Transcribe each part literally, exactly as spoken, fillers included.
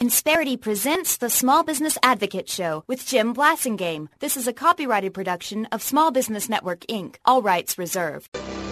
Insperity presents the Small Business Advocate Show with Jim Blasingame. This is a copyrighted production of Small Business Network, Incorporated. All rights reserved.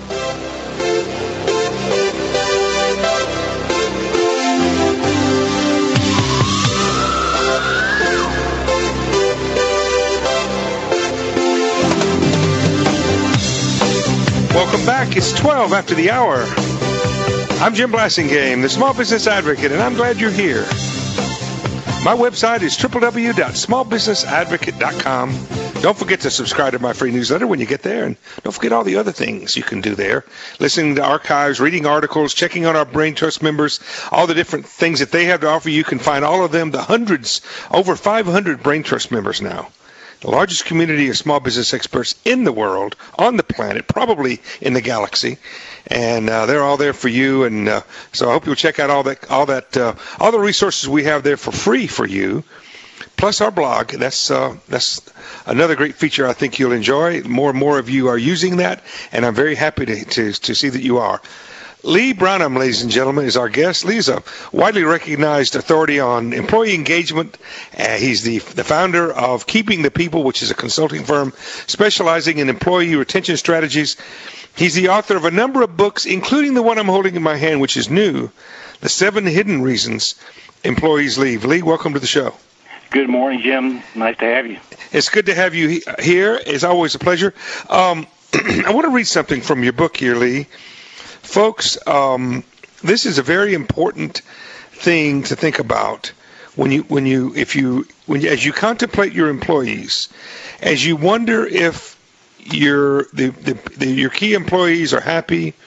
Welcome back. It's twelve after the hour. I'm Jim Blasingame, the Small Business Advocate, and I'm glad you're here. My website is w w w dot small business advocate dot com. Don't forget to subscribe to my free newsletter when you get there, and don't forget all the other things you can do there. Listening to archives, reading articles, checking on our Brain Trust members, all the different things that they have to offer. You can find all of them, the hundreds, over five hundred Brain Trust members now. The largest community of small business experts in the world, on the planet, probably in the galaxy, and uh, they're all there for you. And uh, so I hope you'll check out all that, all that, uh, all the resources we have there for free for you, plus our blog. That's uh, that's another great feature I think you'll enjoy. More and more of you are using that, and I'm very happy to to, to see that you are. Lee Brownham, ladies and gentlemen, is our guest. Lee's a widely recognized authority on employee engagement. Uh, he's the, the founder of Keeping the People, which is a consulting firm specializing in employee retention strategies. He's the author of a number of books, including the one I'm holding in my hand, which is new, The Seven Hidden Reasons Employees Leave. Lee, welcome to the show. Good morning, Jim. Nice to have you. It's good to have you he- here. It's always a pleasure. Um, I want to read something from your book here, Lee. Folks, um, this is a very important thing to think about when you, when you, if you, when you, as you contemplate your employees, as you wonder if your the, the, the your key employees are happy,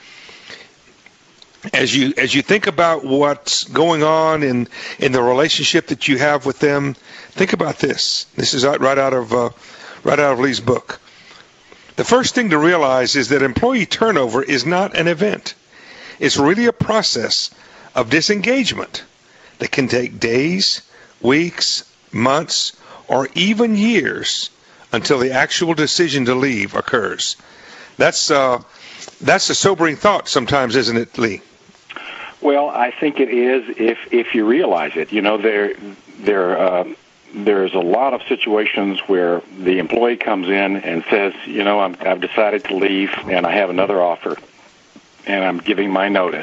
as you as you think about what's going on in in the relationship that you have with them, think about this. This is right out of uh, right out of Lee's book. The first thing to realize is that employee turnover is not an event. It's really a process of disengagement that can take days, weeks, months, or even years until the actual decision to leave occurs. That's uh, that's a sobering thought sometimes, isn't it, Lee? Well, I think it is if if you realize it. You know, there there. Uh, There's a lot of situations where the employee comes in and says, you know, I'm, I've decided to leave and I have another offer and I'm giving my notice.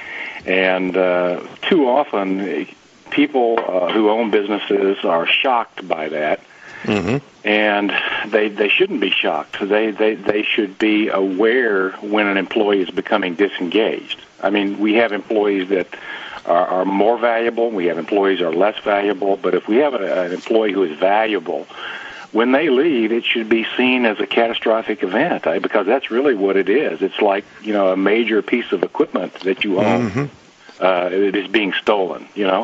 And uh, too often people uh, who own businesses are shocked by that. Mm-hmm. And they they shouldn't be shocked. They, they, they should be aware when an employee is becoming disengaged. I mean, we have employees that Are, are more valuable. We have employees that are less valuable. But if we have a, an employee who is valuable, when they leave, it should be seen as a catastrophic event, eh? Because that's really what it is. It's like, you know, a major piece of equipment that you own. Mm-hmm. Uh, it is being stolen, you know.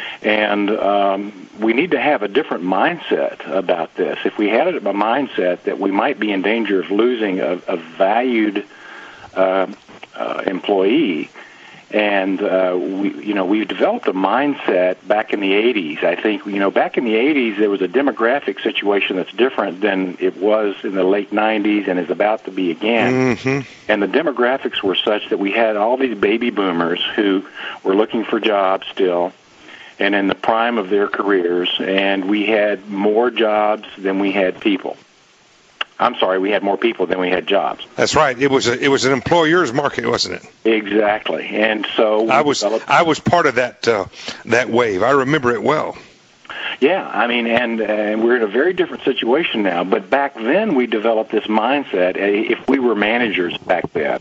And um, we need to have a different mindset about this. If we had a mindset that we might be in danger of losing a, a valued uh, uh, employee, And, uh, we, you know, we've developed a mindset back in the eighties. I think, you know, back in the eighties, there was a demographic situation that's different than it was in the late nineties and is about to be again. Mm-hmm. And the demographics were such that we had all these baby boomers who were looking for jobs still and in the prime of their careers, and we had more jobs than we had people. I'm sorry, we had more people than we had jobs. That's right. It was a, it was an employer's market, wasn't it? Exactly. And so I was developed... I was part of that uh, that wave. I remember it well. Yeah, I mean, and uh, we're in a very different situation now. But back then, we developed this mindset. If we were managers back then,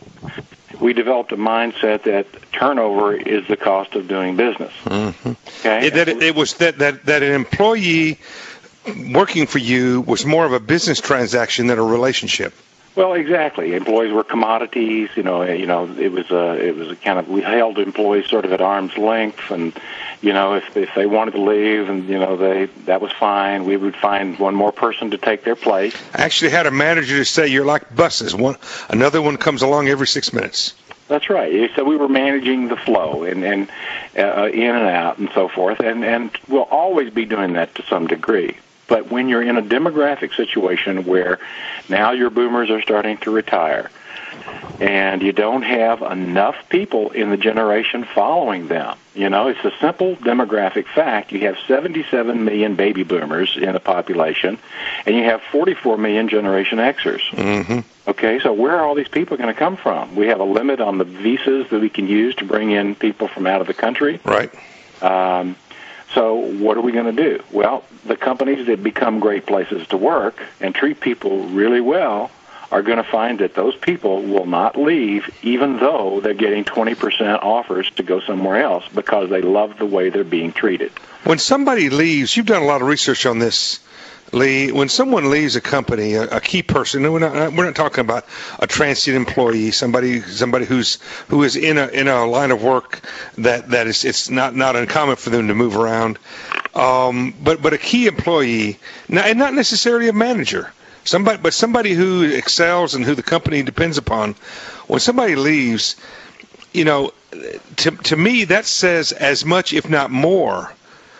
we developed a mindset that turnover is the cost of doing business. Mm-hmm. Okay, it, that it, it was that, that that an employee working for you was more of a business transaction than a relationship. Well, exactly. Employees were commodities. You know, you know, it was a, it was a kind of, we held employees sort of at arm's length, and you know, if if they wanted to leave, and you know, they that was fine. We would find one more person to take their place. I actually had a manager to say, "You're like buses. One another one comes along every six minutes." That's right. So we were managing the flow and and uh, in and out and so forth, and and we'll always be doing that to some degree. But when you're in a demographic situation where now your boomers are starting to retire, and you don't have enough people in the generation following them. You know, it's a simple demographic fact. You have seventy-seven million baby boomers in the population, and you have forty-four million Generation Xers. Mm-hmm. Okay, so where are all these people going to come from? We have a limit on the visas that we can use to bring in people from out of the country. Right. Um, so what are we going to do? Well, the companies that become great places to work and treat people really well are going to find that those people will not leave even though they're getting twenty percent offers to go somewhere else because they love the way they're being treated. When somebody leaves, you've done a lot of research on this, Lee. When someone leaves a company, a, a key person, and we're not, we're not talking about a transient employee, somebody somebody who's who is in a in a line of work that, that is it's not, not uncommon for them to move around, um, but but a key employee, not, and not necessarily a manager. Somebody, but somebody who excels and who the company depends upon. When somebody leaves, you know, to to me that says as much, if not more,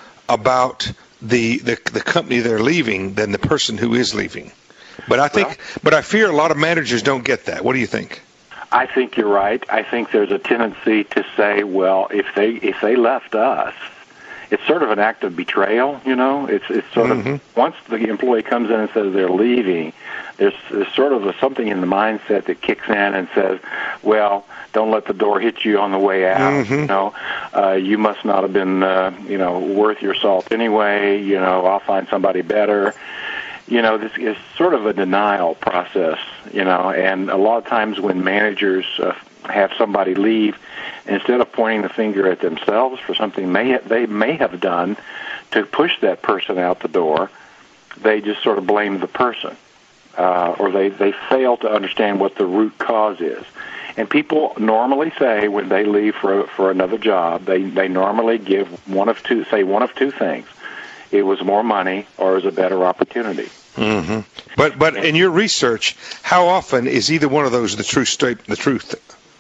about the the, the company they're leaving than the person who is leaving. But I think, well, but I fear a lot of managers don't get that. What do you think? I think you're right. I think there's a tendency to say, well, if they if they left us, it's sort of an act of betrayal, you know. It's it's sort mm-hmm. of once the employee comes in and says they're leaving, there's, there's sort of a, something in the mindset that kicks in and says, well, don't let the door hit you on the way out. Mm-hmm. You know, uh, you must not have been, uh, you know, worth your salt anyway. You know, I'll find somebody better. You know, this is sort of a denial process. You know, and a lot of times when managers uh, have somebody leave, instead of pointing the finger at themselves for something may they may have done to push that person out the door, they just sort of blame the person, uh, or they, they fail to understand what the root cause is. And people normally say when they leave for for another job, they, they normally give one of two say one of two things: it was more money or it was a better opportunity. Mm-hmm. But but in your research, how often is either one of those the true state the truth?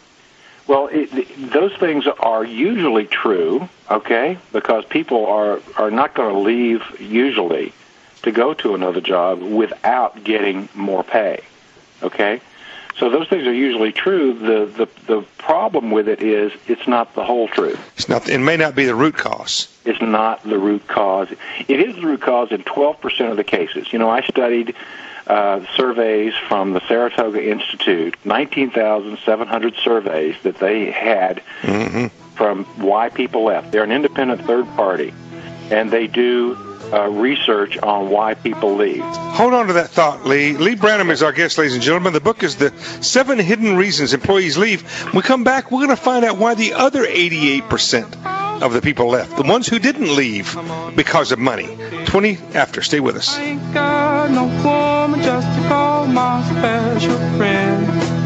Well, it, those things are usually true, okay, because people are, are not going to leave usually to go to another job without getting more pay, okay? So those things are usually true. The, the, the problem with it is it's not the whole truth. It's not. It may not be the root cause. It's not the root cause. It is the root cause in twelve percent of the cases. You know, I studied Uh, surveys from the Saratoga Institute, nineteen thousand seven hundred surveys that they had mm-hmm. from why people left. They're an independent third party, and they do uh, research on why people leave. Hold on to that thought, Lee. Lee Branham is our guest, ladies and gentlemen. The book is The Seven Hidden Reasons Employees Leave. When we come back, we're going to find out why the other eighty-eight percent of the people left, the ones who didn't leave because of money. twenty after. Stay with us. I ain't got no woman just to call my special friend.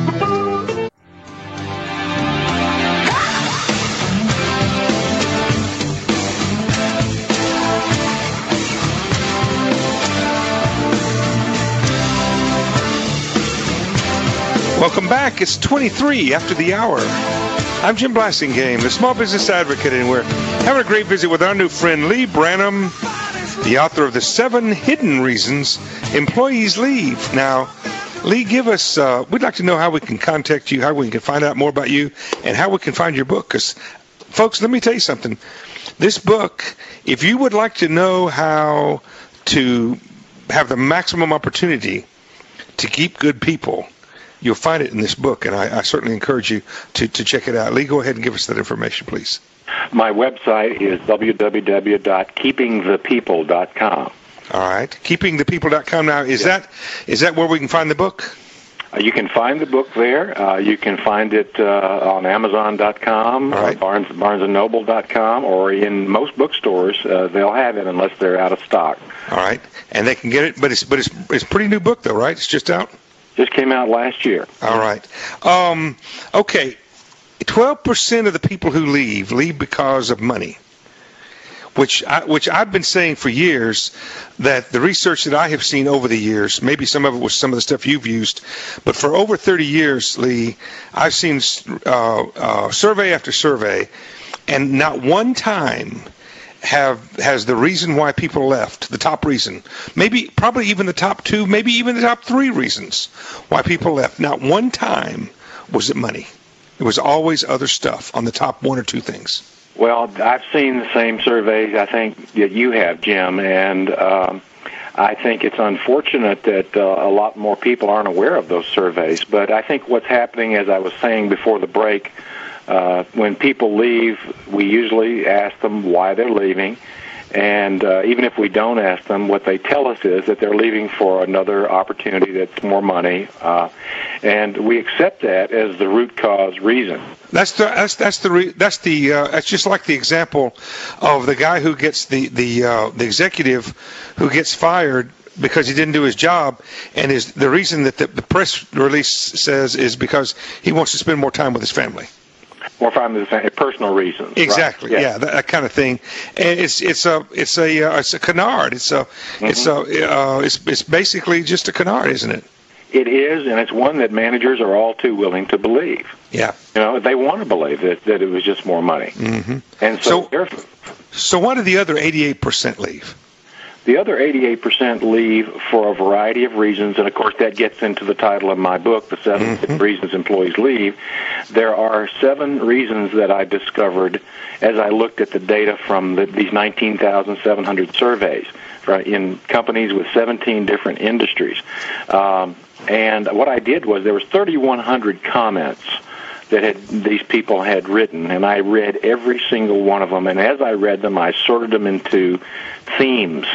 Welcome back. It's twenty-three after the hour. I'm Jim Blasingame, the Small Business Advocate, and we're having a great visit with our new friend Lee Branham, the author of The Seven Hidden Reasons Employees Leave. Now, Lee, give us, uh, we'd like to know how we can contact you, how we can find out more about you, and how we can find your book. Because, folks, let me tell you something. This book, if you would like to know how to have the maximum opportunity to keep good people, you'll find it in this book, and I, I certainly encourage you to, to check it out. Lee, go ahead and give us that information, please. My website is w w w dot keeping the people dot com. All right, keeping the people dot com. Now, is yeah. that is that where we can find the book? Uh, you can find the book there. Uh, you can find it uh, on amazon dot com, right. or Barnes, barnes and noble dot com, or in most bookstores. Uh, they'll have it unless they're out of stock. All right, and they can get it, but it's but it's it's a pretty new book, though, right? It's just out? Just came out last year. All right. Um, okay, twelve percent of the people who leave, leave because of money. Which, I, which I've been saying for years, that the research that I have seen over the years, maybe some of it was some of the stuff you've used, but for over thirty years, Lee, I've seen uh, uh, survey after survey, and not one time have has the reason why people left, the top reason, maybe probably even the top two, maybe even the top three reasons why people left, not one time was it money? It was always other stuff on the top one or two things. Well, I've seen the same surveys, I think, that you have, Jim, and um, I think it's unfortunate that uh, a lot more people aren't aware of those surveys. But I think what's happening, as I was saying before the break, uh, when people leave, we usually ask them why they're leaving. And uh, even if we don't ask them, what they tell us is that they're leaving for another opportunity that's more money, uh, and we accept that as the root cause reason. That's the that's that's the re, that's the uh, that's just like the example of the guy who gets the the uh, the executive who gets fired because he didn't do his job, and is the reason that the, the press release says is because he wants to spend more time with his family. More time with the personal reasons. Exactly. Right? Yeah, yeah that, that kind of thing. And it's it's a it's a uh, it's a canard. It's a mm-hmm. it's a uh, it's it's basically just a canard, isn't it? It is, and it's one that managers are all too willing to believe. Yeah. You know, they want to believe that, that it was just more money. Mm-hmm. And so, so, so why did the other eighty-eight percent leave? The other eighty-eight percent leave for a variety of reasons, and of course that gets into the title of my book, The Seven mm-hmm. Reasons Employees Leave. There are seven reasons that I discovered as I looked at the data from the, these nineteen thousand seven hundred surveys right, in companies with seventeen different industries. Um, and what I did was there was thirty-one hundred comments that had, these people had written, and I read every single one of them, and as I read them, I sorted them into themes.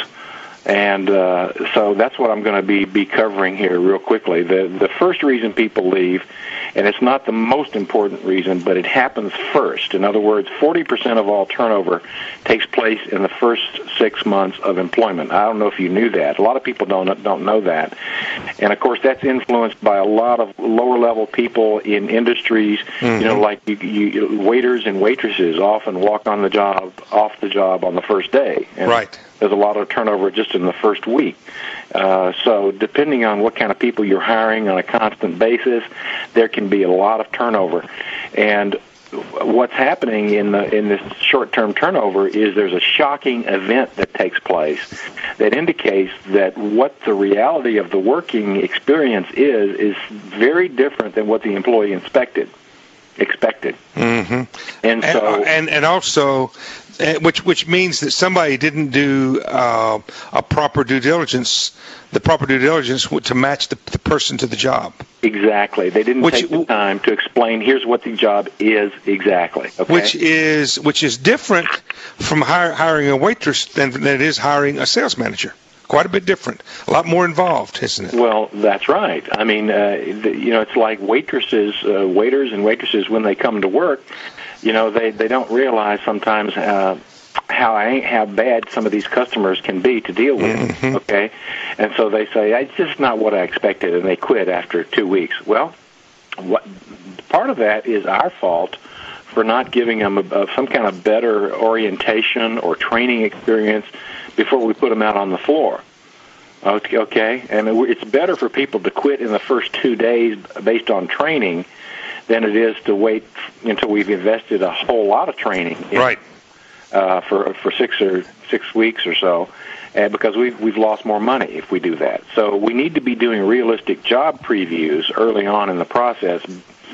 And uh, so that's what I'm going to be, be covering here real quickly. The the first reason people leave, and it's not the most important reason, but it happens first. In other words, forty percent of all turnover takes place in the first six months of employment. I don't know if you knew that. A lot of people don't don't know that. And, of course, that's influenced by a lot of lower-level people in industries, mm-hmm. you know, like you, you, waiters and waitresses often walk on the job, off the job on the first day. And right. There's a lot of turnover just in the first week. Uh, so depending on what kind of people you're hiring on a constant basis, there can be a lot of turnover. And what's happening in the in this short-term turnover is there's a shocking event that takes place that indicates that what the reality of the working experience is is very different than what the employee expected. Expected. Mm-hmm. And so, and, and and also. Which which means that somebody didn't do uh, a proper due diligence, the proper due diligence to match the, the person to the job. Exactly. They didn't which, take the time to explain. Here's what the job is exactly. Okay? Which is which is different from hire, hiring a waitress than, than it is hiring a sales manager. Quite a bit different. A lot more involved, isn't it? Well, that's right. I mean, uh, the, you know, it's like waitresses, uh, waiters and waitresses when they come to work. You know, they, they don't realize sometimes uh, how how bad some of these customers can be to deal with, mm-hmm. okay? And so they say, it's just not what I expected, and they quit after two weeks. Well, what part of that is our fault for not giving them a, a, some kind of better orientation or training experience before we put them out on the floor. Okay, okay? And it's better for people to quit in the first two days based on training than it is to wait until we've invested a whole lot of training in, right. uh, for for six or six weeks or so, uh, because we've we've lost more money if we do that. So we need to be doing realistic job previews early on in the process,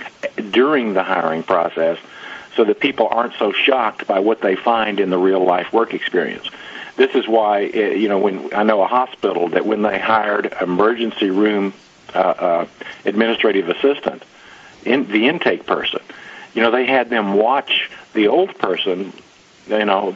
during the hiring process, so that people aren't so shocked by what they find in the real life work experience. This is why, uh, you know, when I know a hospital that when they hired emergency room uh, uh, administrative assistant. In the intake person, you know, they had them watch the old person, you know,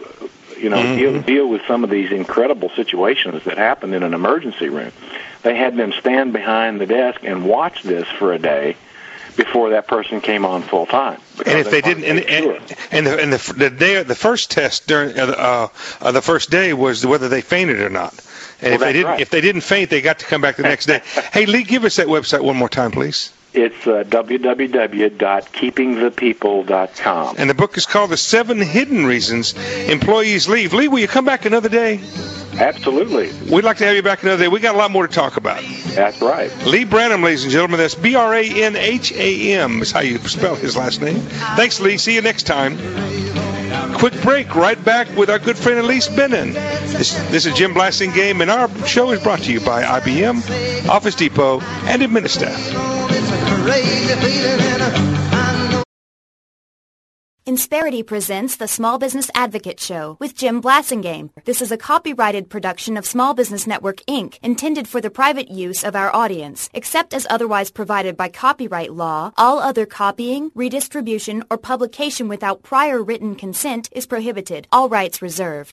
you know, mm-hmm. deal, deal with some of these incredible situations that happen in an emergency room. They had them stand behind the desk and watch this for a day before that person came on full time. And if they, they didn't, and, and, and, the, and the, the day, the first test during uh, uh, the first day was whether they fainted or not. And well, if they didn't, right. if they didn't faint, they got to come back the next day. Hey, Lee, give us that website one more time, please. It's uh, w w w dot keeping the people dot com. And the book is called The Seven Hidden Reasons Employees Leave. Lee, will you come back another day? Absolutely. We'd like to have you back another day. We got a lot more to talk about. That's right. Lee Branham, ladies and gentlemen. That's B R A N H A M is how you spell his last name. Thanks, Lee. See you next time. quick break. Right back with our good friend Elise Benin. This, this is Jim Blasingame, and our show is brought to you by I B M, Office Depot, and Administaff. Insperity presents the Small Business Advocate Show with Jim Blasingame. This is a copyrighted production of Small Business Network, Incorporated, intended for the private use of our audience. Except as otherwise provided by copyright law, all other copying, redistribution, or publication without prior written consent is prohibited. All rights reserved.